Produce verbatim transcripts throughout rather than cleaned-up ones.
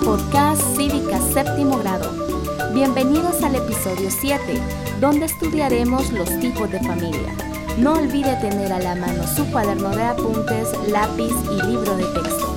Podcast Cívica Séptimo Grado. Bienvenidos al episodio siete, donde estudiaremos los tipos de familia. No olvide tener a la mano su cuaderno de apuntes, lápiz y libro de texto.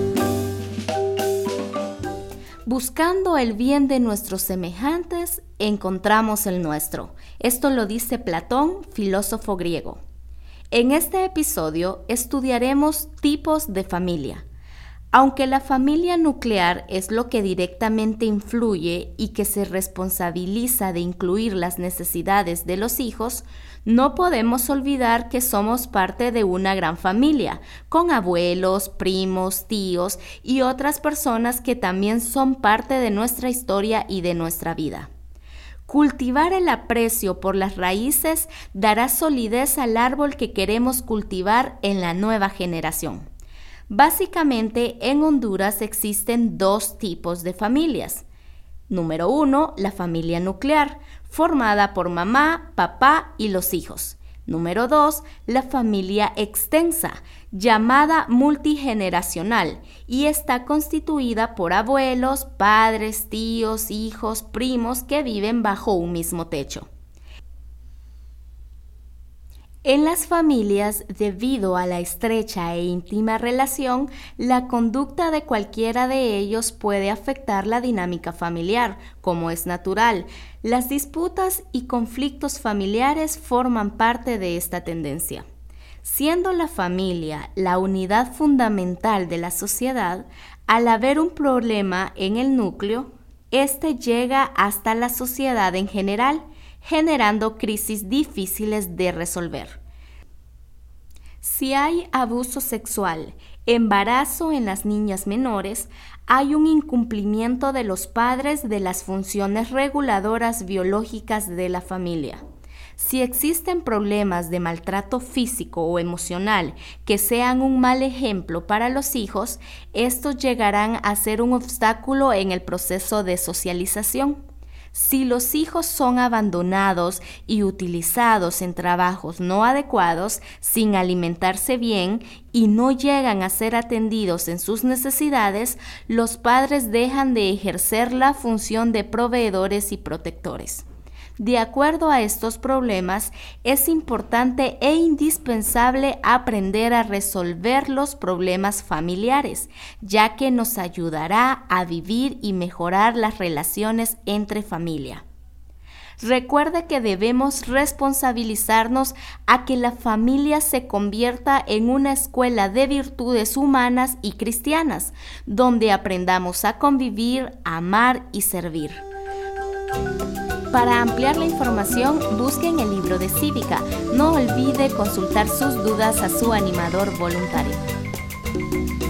Buscando el bien de nuestros semejantes, encontramos el nuestro. Esto lo dice Platón, filósofo griego. En este episodio estudiaremos tipos de familia. Aunque la familia nuclear es lo que directamente influye y que se responsabiliza de incluir las necesidades de los hijos, no podemos olvidar que somos parte de una gran familia, con abuelos, primos, tíos y otras personas que también son parte de nuestra historia y de nuestra vida. Cultivar el aprecio por las raíces dará solidez al árbol que queremos cultivar en la nueva generación. Básicamente, en Honduras existen dos tipos de familias. Número uno, la familia nuclear, formada por mamá, papá y los hijos. Número dos, la familia extensa, llamada multigeneracional, y está constituida por abuelos, padres, tíos, hijos, primos que viven bajo un mismo techo. En las familias, debido a la estrecha e íntima relación, la conducta de cualquiera de ellos puede afectar la dinámica familiar, como es natural. Las disputas y conflictos familiares forman parte de esta tendencia. Siendo la familia la unidad fundamental de la sociedad, al haber un problema en el núcleo, este llega hasta la sociedad en general, generando crisis difíciles de resolver. Si hay abuso sexual, embarazo en las niñas menores, hay un incumplimiento de los padres de las funciones reguladoras biológicas de la familia. Si existen problemas de maltrato físico o emocional que sean un mal ejemplo para los hijos, estos llegarán a ser un obstáculo en el proceso de socialización. Si los hijos son abandonados y utilizados en trabajos no adecuados, sin alimentarse bien y no llegan a ser atendidos en sus necesidades, los padres dejan de ejercer la función de proveedores y protectores. De acuerdo a estos problemas, es importante e indispensable aprender a resolver los problemas familiares, ya que nos ayudará a vivir y mejorar las relaciones entre familia. Recuerde que debemos responsabilizarnos a que la familia se convierta en una escuela de virtudes humanas y cristianas, donde aprendamos a convivir, amar y servir. Para ampliar la información, busquen el libro de Cívica. No olvide consultar sus dudas a su animador voluntario.